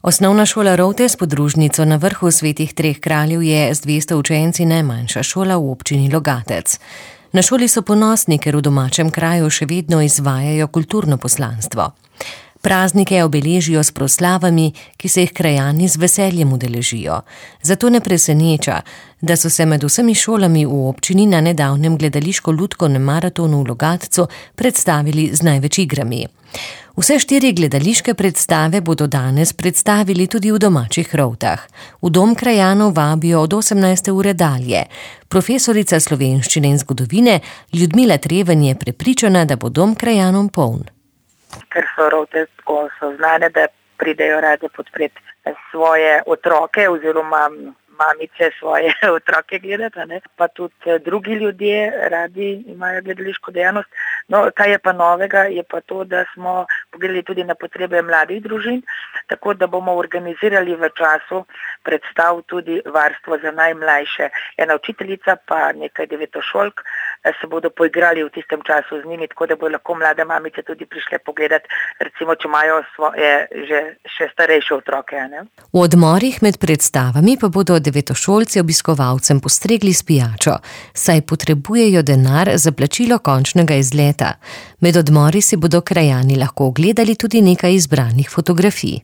Osnovna šola Rovte s podružnico na vrhu Svetih treh kraljev je z 200 učenci najmanjša šola v občini Logatec. Na šoli so ponosni, ker v domačem kraju še vedno izvajajo kulturno poslanstvo. Praznike obeležijo s proslavami, ki se jih krajani z veseljem udeležijo. Zato ne preseneča, da so se med vsemi šolami v občini na nedavnem gledališko-lutkovnem maratonu v Logatcu predstavili z največ igrami. Vse 4 gledališke predstave bodo danes predstavili tudi v domačih Rovtah. V dom krajanov vabijo od 18. ure dalje. Profesorica slovenščine in zgodovine Ljudmila Treven je prepričana, da bo dom krajanom poln. Ker so Rovte tako so znane, da pridejo rade podpreti svoje otroke oziroma mamice svoje otroke gledati, pa tudi drugi ljudje radi imajo gledališko dejavnost. No, kaj je pa novega, je pa to, da smo pogledali tudi na potrebe mladih družin, tako da bomo organizirali v času predstav tudi varstvo za najmlajše. Ena učiteljica pa nekaj devetošolk se bodo poigrali v tistem času z njimi, tako da bodo lahko mlade mamice tudi prišle pogledati, recimo, če imajo svoje še starejše otroke. V odmorih med predstavami pa bodo devetošolci obiskovalcem postregli s pijačo, saj potrebujejo denar za plačilo končnega izleta. Med odmori si bodo krajani lahko ogledali tudi nekaj izbranih fotografij.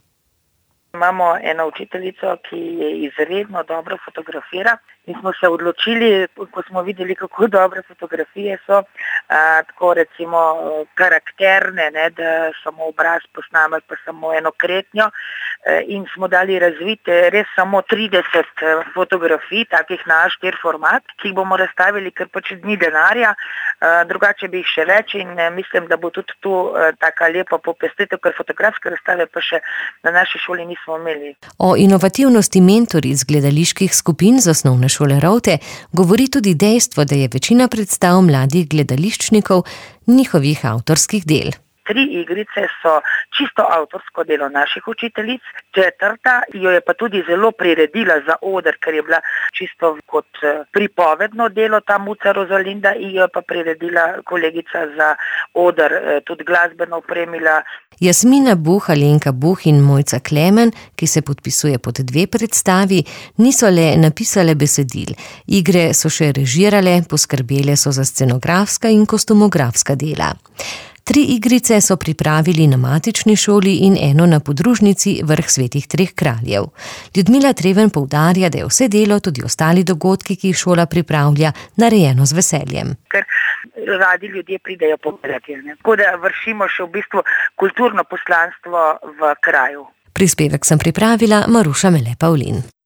Imamo eno učiteljico, ki je izredno dobro fotografira. Mi smo se odločili, ko smo videli, kako dobre fotografije so, tako recimo karakterne, da samo obraz posnamemo, pa samo eno kretnjo, in smo dali razvite res samo 30 fotografij, takih na A4 format, ki jih bomo razstavili, ker pač ni denarja, drugače bi jih še več in mislim, da bo tudi tu taka lepa popestritev, ker fotografske razstave pa še na naši šoli nismo imeli. O inovativnosti mentoric gledaliških skupin z osnovne šole Rovte govori tudi dejstvo, da je večina predstav mladih gledališčnikov njihovih avtorskih del. 3 igrice so čisto avtorsko delo naših učiteljic, 4. jo je pa tudi zelo priredila za oder, ker je bila čisto kot pripovedno delo ta Muca Rozalinda in jo je pa priredila kolegica za oder, tudi glasbeno opremila. Jasmina Buh, Alenka Buh in Mojca Klemen, ki se podpisuje pod 2 predstavi, niso le napisale besedil. Igre so še režirale, poskrbele so za scenografska in kostumografska dela. 3 igrice so pripravili na matični šoli in eno na podružnici Vrh Svetih treh kraljev. Ljudmila Treven poudarja, da je vse delo, tudi ostali dogodki, ki jih šola pripravlja, narejeno z veseljem. Ker radi ljudje pridejo pogledati, tako da vršimo še v bistvu kulturno poslanstvo v kraju. Prispevek sem pripravila Maruša Mele Pavlin.